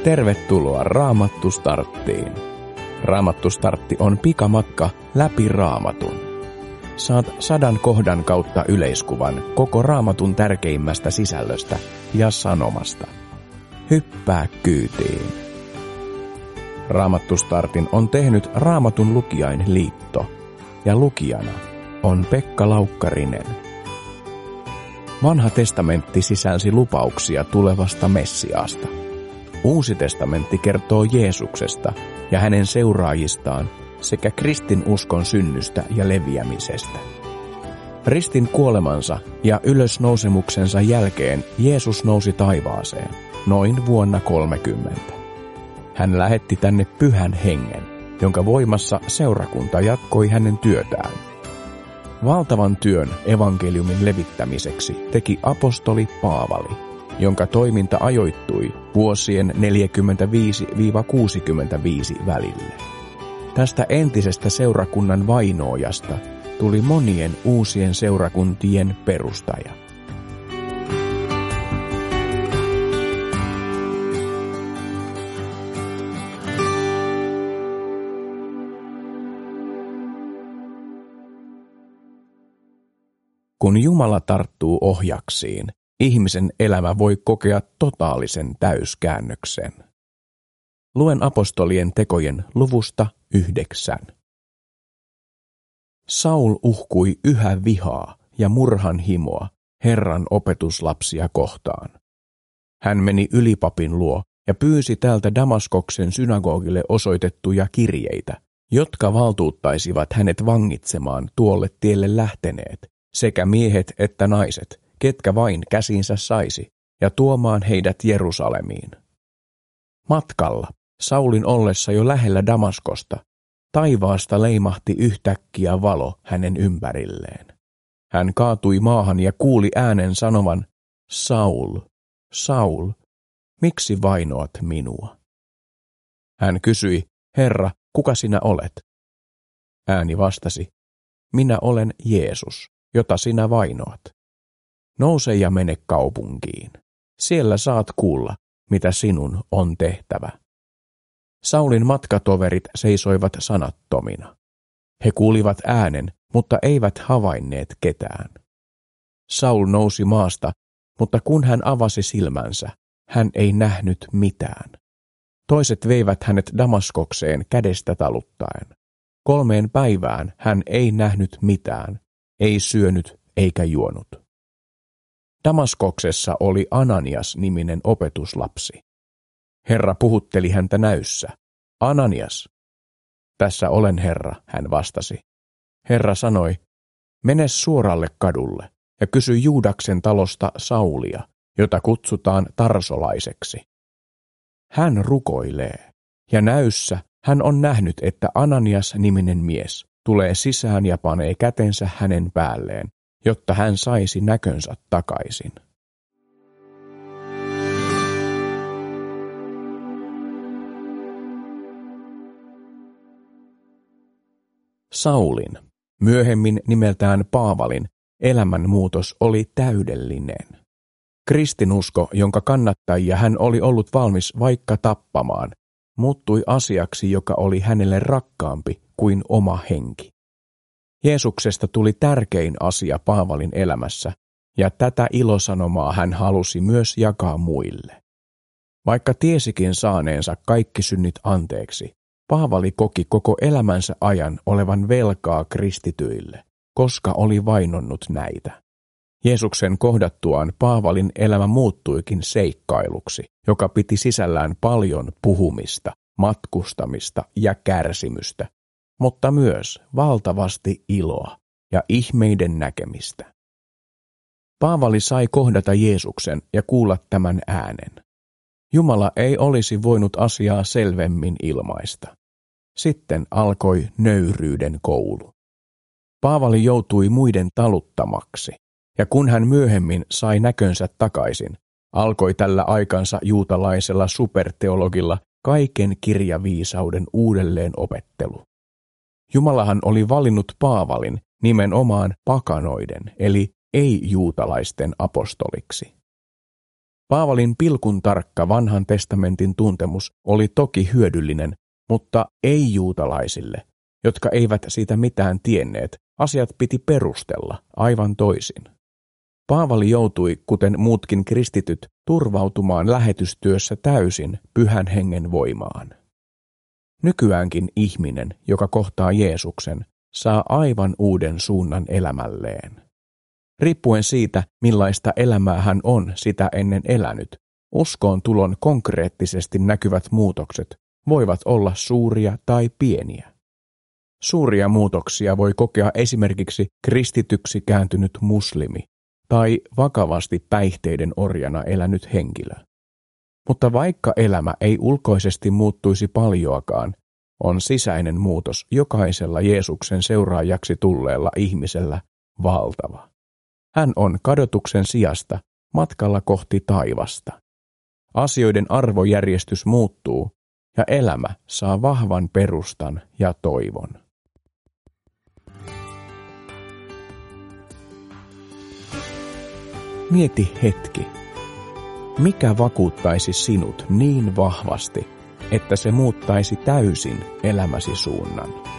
Tervetuloa Raamattu Starttiin. Raamattu Startti on pikamatka läpi Raamatun. Saat 100 kohdan kautta yleiskuvan koko Raamatun tärkeimmästä sisällöstä ja sanomasta. Hyppää kyytiin. Raamattu Startin on tehnyt Raamatun lukijainliitto ja lukijana on Pekka Laukkarinen. Vanha testamentti sisälsi lupauksia tulevasta Messiaasta. Uusi testamentti kertoo Jeesuksesta ja hänen seuraajistaan sekä kristinuskon synnystä ja leviämisestä. Ristin kuolemansa ja ylösnousemuksensa jälkeen Jeesus nousi taivaaseen, noin vuonna 30. Hän lähetti tänne Pyhän Hengen, jonka voimassa seurakunta jatkoi hänen työtään. Valtavan työn evankeliumin levittämiseksi teki apostoli Paavali, jonka toiminta ajoittui vuosien 45–65 välille. Tästä entisestä seurakunnan vainoojasta tuli monien uusien seurakuntien perustaja. Kun Jumala tarttuu ohjaksiin, ihmisen elämä voi kokea totaalisen täyskäännöksen. Luen apostolien tekojen luvusta 9. Saul uhkui yhä vihaa ja murhan himoa Herran opetuslapsia kohtaan. Hän meni ylipapin luo ja pyysi tältä Damaskoksen synagogille osoitettuja kirjeitä, jotka valtuuttaisivat hänet vangitsemaan tuolle tielle lähteneet, sekä miehet että naiset, ketkä vain käsinsä saisi, ja tuomaan heidät Jerusalemiin. Matkalla, Saulin ollessa jo lähellä Damaskosta, taivaasta leimahti yhtäkkiä valo hänen ympärilleen. Hän kaatui maahan ja kuuli äänen sanovan, Saul, Saul, miksi vainoat minua? Hän kysyi, Herra, kuka sinä olet? Ääni vastasi, minä olen Jeesus, jota sinä vainoat. Nouse ja mene kaupunkiin. Siellä saat kuulla, mitä sinun on tehtävä. Saulin matkatoverit seisoivat sanattomina. He kuulivat äänen, mutta eivät havainneet ketään. Saul nousi maasta, mutta kun hän avasi silmänsä, hän ei nähnyt mitään. Toiset veivät hänet Damaskokseen kädestä taluttaen. 3 päivään hän ei nähnyt mitään, ei syönyt eikä juonut. Damaskoksessa oli Ananias-niminen opetuslapsi. Herra puhutteli häntä näyssä. Ananias. Tässä olen, Herra, hän vastasi. Herra sanoi, mene suoralle kadulle ja kysy Juudaksen talosta Saulia, jota kutsutaan tarsolaiseksi. Hän rukoilee, ja näyssä hän on nähnyt, että Ananias-niminen mies tulee sisään ja panee kätensä hänen päälleen, jotta hän saisi näkönsä takaisin. Saulin, myöhemmin nimeltään Paavalin, elämänmuutos oli täydellinen. Kristinusko, jonka kannattajia hän oli ollut valmis vaikka tappamaan, muuttui asiaksi, joka oli hänelle rakkaampi kuin oma henki. Jeesuksesta tuli tärkein asia Paavalin elämässä, ja tätä ilosanomaa hän halusi myös jakaa muille. Vaikka tiesikin saaneensa kaikki synnit anteeksi, Paavali koki koko elämänsä ajan olevan velkaa kristityille, koska oli vainonnut näitä. Jeesuksen kohdattuaan Paavalin elämä muuttuikin seikkailuksi, joka piti sisällään paljon puhumista, matkustamista ja kärsimystä, mutta myös valtavasti iloa ja ihmeiden näkemistä. Paavali sai kohdata Jeesuksen ja kuulla tämän äänen. Jumala ei olisi voinut asiaa selvemmin ilmaista. Sitten alkoi nöyryyden koulu. Paavali joutui muiden taluttamaksi, ja kun hän myöhemmin sai näkönsä takaisin, alkoi tällä aikansa juutalaisella superteologilla kaiken kirjaviisauden uudelleen opettelu. Jumalahan oli valinnut Paavalin nimenomaan pakanoiden eli ei-juutalaisten apostoliksi. Paavalin pilkun tarkka vanhan testamentin tuntemus oli toki hyödyllinen, mutta ei juutalaisille, jotka eivät siitä mitään tienneet. Asiat piti perustella aivan toisin. Paavali joutui, kuten muutkin kristityt, turvautumaan lähetystyössä täysin Pyhän Hengen voimaan. Nykyäänkin ihminen, joka kohtaa Jeesuksen, saa aivan uuden suunnan elämälleen. Riippuen siitä, millaista elämää hän on sitä ennen elänyt, uskoon tulon konkreettisesti näkyvät muutokset voivat olla suuria tai pieniä. Suuria muutoksia voi kokea esimerkiksi kristityksi kääntynyt muslimi tai vakavasti päihteiden orjana elänyt henkilö. Mutta vaikka elämä ei ulkoisesti muuttuisi paljoakaan, on sisäinen muutos jokaisella Jeesuksen seuraajaksi tulleella ihmisellä valtava. Hän on kadotuksen sijasta matkalla kohti taivasta. Asioiden arvojärjestys muuttuu ja elämä saa vahvan perustan ja toivon. Mieti hetki. Mikä vakuuttaisi sinut niin vahvasti, että se muuttaisi täysin elämäsi suunnan?